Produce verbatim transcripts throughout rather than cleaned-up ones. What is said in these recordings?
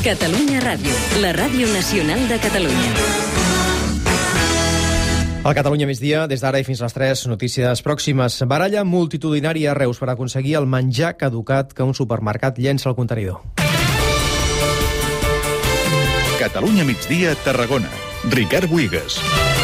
Catalunya Ràdio, la ràdio nacional de Catalunya. Al Catalunya migdia, des d'ara i fins a les tres, notícies pròximes. Baralla multitudinària a Reus per aconseguir el menjar caducat que un supermercat llença al contenidor. Catalunya migdia, Tarragona. Ricard Buigas.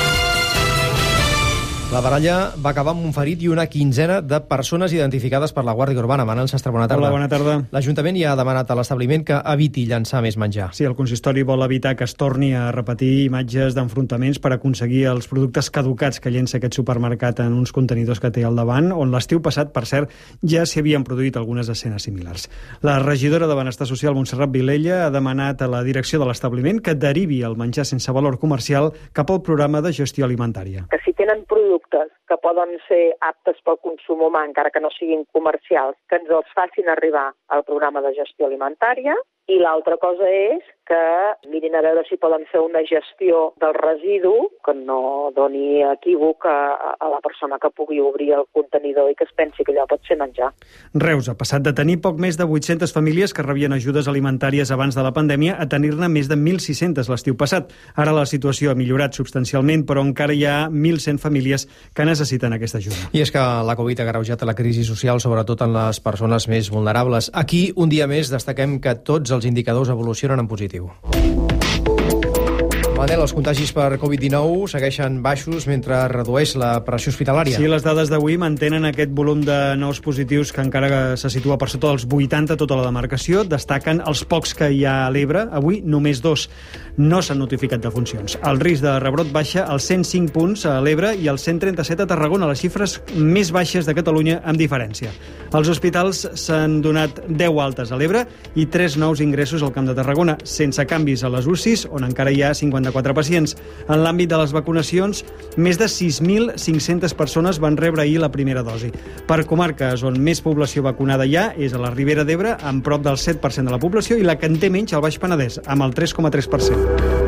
La baralla va acabar amb un ferit i una quinzena de persones identificades per la Guàrdia Urbana. Manel Sastre, bona tarda. Hola, bona tarda. L'Ajuntament ja ha demanat a l'establiment que eviti llançar més menjar. Sí, el consistori vol evitar que es torni a repetir imatges d'enfrontaments per aconseguir els productes caducats que llença aquest supermercat en uns contenidors que té al davant, on l'estiu passat, per cert, ja s'hi havien produït algunes escenes similars. La regidora de Benestar Social, Montserrat Vilella, ha demanat a la direcció de l'establiment que derivi el menjar sense valor comercial cap al programa de gestió alimentària. Que si tenen productes que poden ser aptes pel consum humà, encara que no siguin comercials, que ens els facin arribar al programa de gestió alimentària. I l'altra cosa és que mirin a veure si poden fer una gestió del residu que no doni equívoc a, a la persona que pugui obrir el contenidor i que es pensi que allò pot ser menjar. Reus ha passat de tenir poc més de vuit-centes famílies que rebien ajudes alimentàries abans de la pandèmia a tenir-ne més de mil sis-centes l'estiu passat. Ara la situació ha millorat substancialment, però encara hi ha mil cent famílies que necessiten aquesta ajuda. I és que la Covid ha agreujat la crisi social, sobretot en les persones més vulnerables. Aquí, un dia més, destaquem que tots els indicadors evolucionen en positiu. Manel, els contagis per covid dinou segueixen baixos mentre redueix la pressió hospitalària. Sí, les dades d'avui mantenen aquest volum de nous positius que encara se situa per sota dels vuitanta tota la demarcació. Destaquen els pocs que hi ha a l'Ebre. Avui només dos. No s'han notificat defuncions. El risc de rebrot baixa als cent cinc punts a l'Ebre i als cent trenta-set a Tarragona, les xifres més baixes de Catalunya amb diferència. Als hospitals s'han donat deu altes a l'Ebre i tres nous ingressos al Camp de Tarragona, sense canvis a les U C Is, on encara hi ha cinquanta-quatre pacients. En l'àmbit de les vacunacions, més de sis mil cinc-centes persones van rebre ahir la primera dosi. Per comarques on més població vacunada hi ha és a la Ribera d'Ebre, amb prop del set per cent de la població, i la que en té menys, al Baix Penedès, amb el tres coma tres per cent.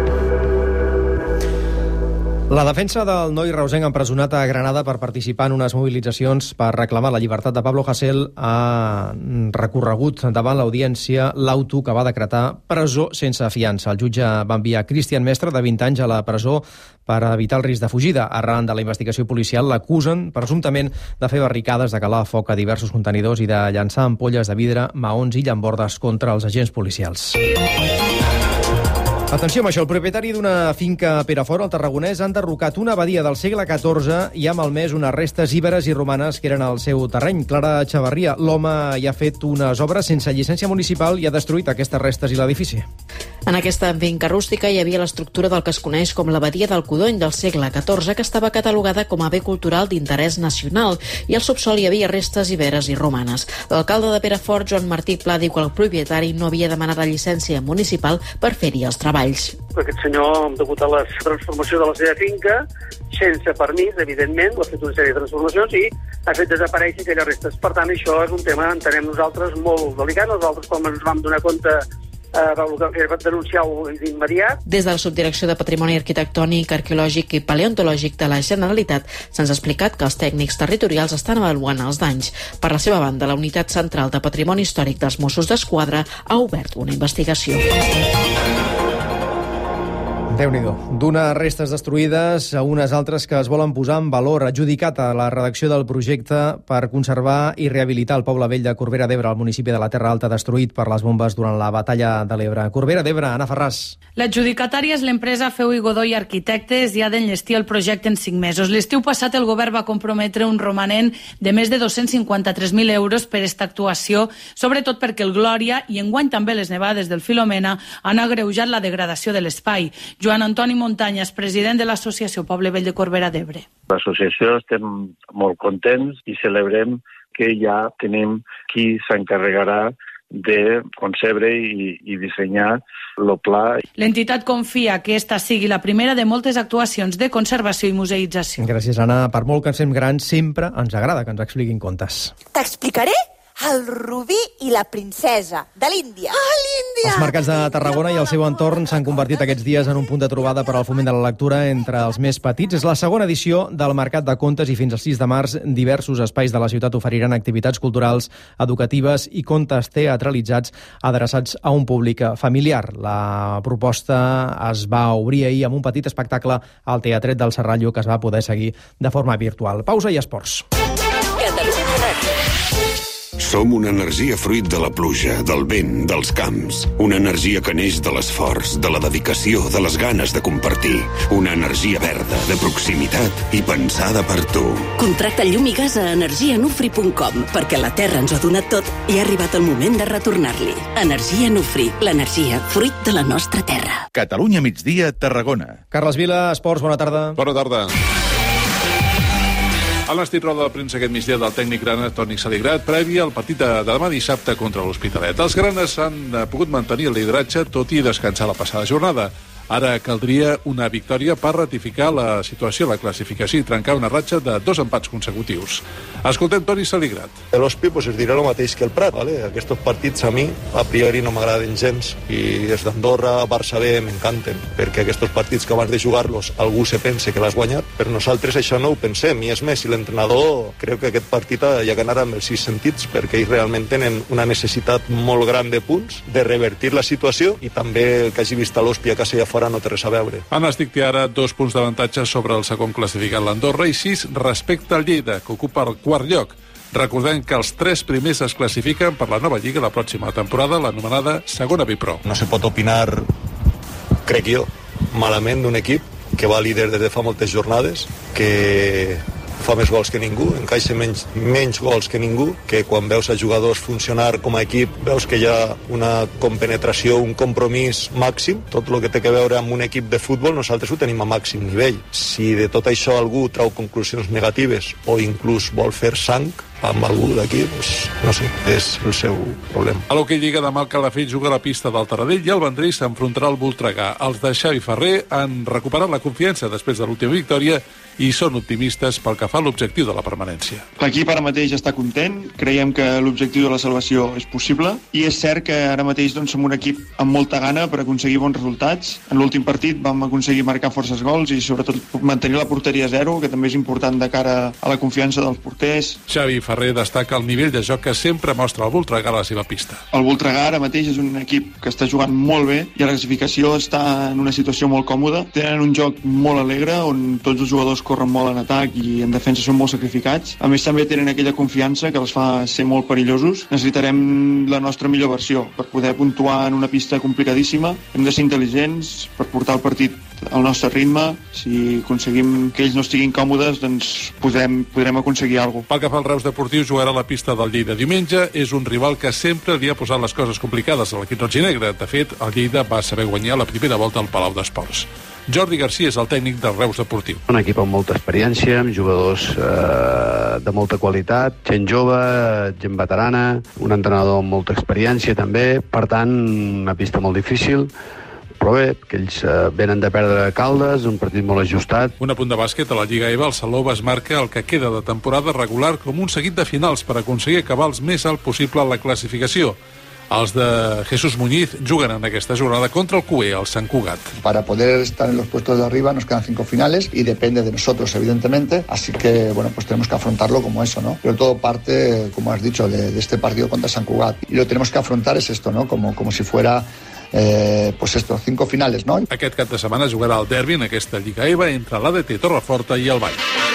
La defensa del noi reusenc empresonat a Granada per participar en unes mobilitzacions per reclamar la llibertat de Pablo Hasél ha recorregut davant l'audiència l'auto que va decretar presó sense fiança. El jutge va enviar Cristian Mestre, de vint anys, a la presó per evitar el risc de fugida. Arran de la investigació policial l'acusen presumptament de fer barricades, de calar foc a diversos contenidors i de llançar ampolles de vidre, maons i llambordes contra els agents policials. Atenció amb això, el propietari d'una finca a Perafort, al Tarragonès, ha enderrocat una abadia del segle catorze i ha malmès unes restes íberes i romanes que eren al seu terreny. Clara Xavarria, l'home hi ha fet unes obres sense llicència municipal i ha destruït aquestes restes i l'edifici. En aquesta finca rústica hi havia l'estructura del que es coneix com l'abadia del Codony del segle catorze, que estava catalogada com a bé cultural d'interès nacional, i al subsol hi havia restes iberes i romanes. L'alcalde de Perafort, Joan Martí Pla, diu que el propietari no havia demanat la llicència municipal per fer-hi els treballs. Aquest senyor, degut a la transformació de la seva finca, sense permís, evidentment, ha fet una sèrie de transformacions i ha fet desaparèixer aquelles restes. Per tant, això és un tema, entenem nosaltres, molt delicat. Nosaltres, quan ens vam donar compte, eh, el que vam fer va denunciar-ho d'immediat. Des de la Subdirecció de Patrimoni Arquitectònic, Arqueològic i Paleontològic de la Generalitat se'ns ha explicat que els tècnics territorials estan avaluant els danys. Per la seva banda, la Unitat Central de Patrimoni Històric dels Mossos d'Esquadra ha obert una investigació. Déu-n'hi-do. D'unes restes destruïdes a unes altres que es volen posar en valor. Adjudicat a la redacció del projecte per conservar i rehabilitar el poble vell de Corbera d'Ebre, al municipi de la Terra Alta, destruït per les bombes durant la batalla de l'Ebre. Corbera d'Ebre, Anna Ferràs. L'adjudicatària és l'empresa Feu i Godoy Arquitectes i ha d'enllestir el projecte en cinc mesos. L'estiu passat el govern va comprometre un romanent de més de dos-cents cinquanta-tres mil euros per esta actuació, sobretot perquè el Glòria i enguany també les nevades del Filomena han agreujat la degradació de l'espai. Joan Antoni Montanyes, president de l'Associació Poble Vell de Corbera d'Ebre. L'associació estem molt contents i celebrem que ja tenim qui s'encarregarà de concebre i, i dissenyar el pla. L'entitat confia que esta sigui la primera de moltes actuacions de conservació i museïtzació. Gràcies, Anna. Per molt que ens fem grans, sempre ens agrada que ens expliquin contes. T'explicaré el Rubí i la princesa, de l'Índia. Ah, l'Índia! Els mercats de Tarragona i el seu entorn s'han convertit aquests dies en un punt de trobada per al foment de la lectura entre els més petits. És la segona edició del Mercat de Contes i fins al sis de març diversos espais de la ciutat oferiran activitats culturals, educatives i contes teatralitzats adreçats a un públic familiar. La proposta es va obrir ahir amb un petit espectacle al Teatret del Serrallo que es va poder seguir de forma virtual. Pausa i esports. Som una energia fruit de la pluja, del vent, dels camps. Una energia que neix de l'esforç, de la dedicació, de les ganes de compartir. Una energia verda, de proximitat i pensada per tu. Contracta llum i gas a energia nufri punt com perquè la Terra ens ho ha donat tot i ha arribat el moment de retornar-li. Energia Nufri, l'energia fruit de la nostra terra. Catalunya migdia, Tarragona. Carles Vila, Esports, bona tarda. Bona tarda. A l'estit roda de premsa aquest migdia del tècnic grana Toni Saligrat, previ al partit de demà dissabte contra l'Hospitalet. Els granes han pogut mantenir el lideratge tot i descansar la passada jornada. Ara caldria una victòria per ratificar la situació, la classificació i trencar una ratxa de dos empats consecutius. Escoltem Toni Saligrat. L'Hospi pues, es dirà el mateix que el Prat. Vale? Aquests partits a mi, a priori, no m'agraden gens i des d'Andorra, Barça B, m'encanten, perquè aquests partits que abans de jugar-los algú se pense que l'has guanyat, però nosaltres això no ho pensem, i és més, si l'entrenador creu que aquest partit ha de ganar amb els sis sentits, perquè ells realment tenen una necessitat molt gran de punts, de revertir la situació, i també el que hagi vist a l'Hospi a casa i a fora no té res a veure. En estic té ara dos punts d'avantatge sobre el segon classificat, l'Andorra, i sis respecte al Lleida, que ocupa el quart lloc. Recordem que els tres primers es classifiquen per la nova Lliga la pròxima temporada, l'anomenada Segona B Pro. No se pot opinar, crec jo, malament d'un equip que va líder des de fa moltes jornades, que fa més gols que ningú, encaixa menys, menys gols que ningú, que quan veus a jugadors funcionar com a equip, veus que hi ha una compenetració, un compromís màxim. Tot el que té que veure amb un equip de futbol, nosaltres ho tenim a màxim nivell. Si de tot això algú trau conclusions negatives o inclús vol fer sang amb algú d'aquí, doncs, no sé, és el seu problema. A l'Hockey Lliga demà el Calafell juga a la pista del Taradell i el Vendrell s'enfrontarà al Voltregà. Els de Xavi Ferrer han recuperat la confiança després de l'última victòria i són optimistes pel que fa a l'objectiu de la permanència. L'equip ara mateix està content, creiem que l'objectiu de la salvació és possible i és cert que ara mateix doncs, som un equip amb molta gana per aconseguir bons resultats. En l'últim partit vam aconseguir marcar forces gols i sobretot mantenir la porteria a zero, que també és important de cara a la confiança dels porters. Xavi Ferrer destaca el nivell de joc que sempre mostra el Voltregà a la seva pista. El Voltregà ara mateix és un equip que està jugant molt bé i a la classificació està en una situació molt còmoda. Tenen un joc molt alegre on tots els jugadors corren molt en atac i en defensa són molt sacrificats. A més també tenen aquella confiança que els fa ser molt perillosos. Necessitarem la nostra millor versió per poder puntuar en una pista complicadíssima. Hem de ser intel·ligents per portar el partit al nostre ritme. Si aconseguim que ells no estiguin còmodes, doncs podrem, podrem aconseguir alguna cosa. Pel que fa al Reus Deportiu, jugarà a la pista del Lleida diumenge. És un rival que sempre li ha posat les coses complicades a l'equip roig-i-negre. De fet, el Lleida va saber guanyar la primera volta al Palau d'Esports. Jordi Garcia és el tècnic del Reus Deportiu. Un equip amb molta experiència, amb jugadors eh, de molta qualitat, gent jove, gent veterana, un entrenador amb molta experiència també, per tant, una pista molt difícil, però bé, que ells eh, venen de perdre Caldes, un partit molt ajustat. Un apunt de bàsquet a la Lliga EVA, el Salou es marca el que queda de temporada regular com un seguit de finals per aconseguir acabar els més alt possible en la classificació. Els de Jesús Muñiz juguen en aquesta jornada contra el Cué, el Sant Cugat. Para poder estar en los puestos de arriba nos quedan cinco finales y depende de nosotros, evidentemente. Así que, bueno, pues tenemos que afrontarlo como eso, ¿no? Pero todo parte, como has dicho, de, de este partido contra Sant Cugat. Y lo tenemos que afrontar es esto, ¿no? Como, como si fuera... Eh, pues estos cinco finales, ¿no? Aquest cap de setmana jugarà el derbi en aquesta Lliga EVA entre l'A D T Torreforta i el Vall.